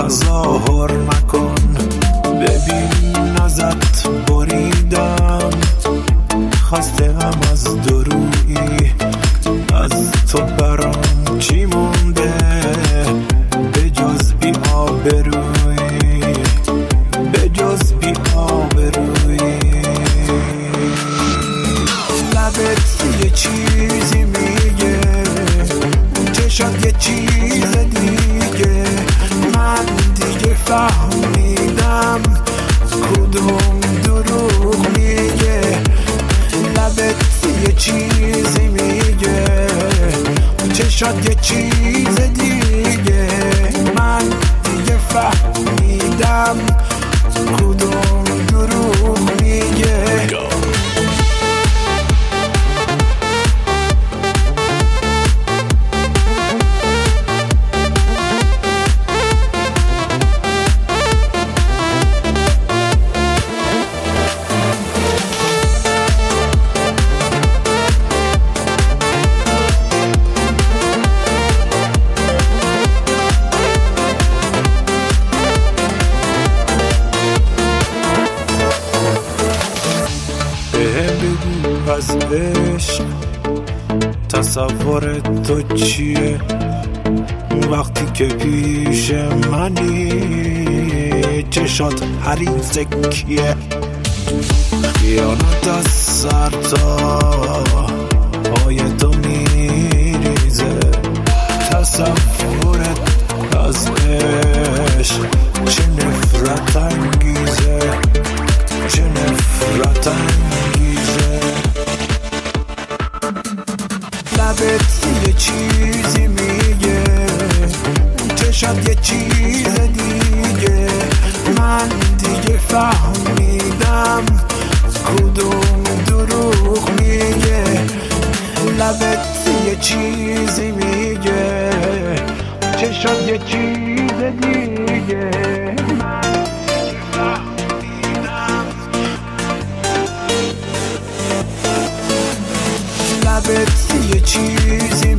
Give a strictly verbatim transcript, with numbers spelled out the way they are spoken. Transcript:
تظاهر نکن، ببین ازت بریدم، خسته‌ام از دورویی، از تو برام چی مونده به جز بی آبرویی، به جز بی آبرویی. لبت یه چیزی میگه، چشات یه چیز دیگه، من دیگه فهمیدم کدوم دروغ میگه. لبت یه چیزی میگه، چشات یه چیز دیگه، من دیگه فهمیدم کدوم دروغ میگه. از عشق تصور تو چیه وقتی که پیش منی؟ چشات حریص کیه؟ خیانت از سر تا پای تو میریزه، تصورت از عشق چه نفرت انگیزه، چه نفرت انگیزه. لبت یه چیزی میگه، چشات یه چیز دیگه، من دیگه فهمیدم کدوم دروغ میگه. لبت یه چیزی میگه، چشات یه چیز دیگه، من دیگه فهمیدم. لبت یه چیزی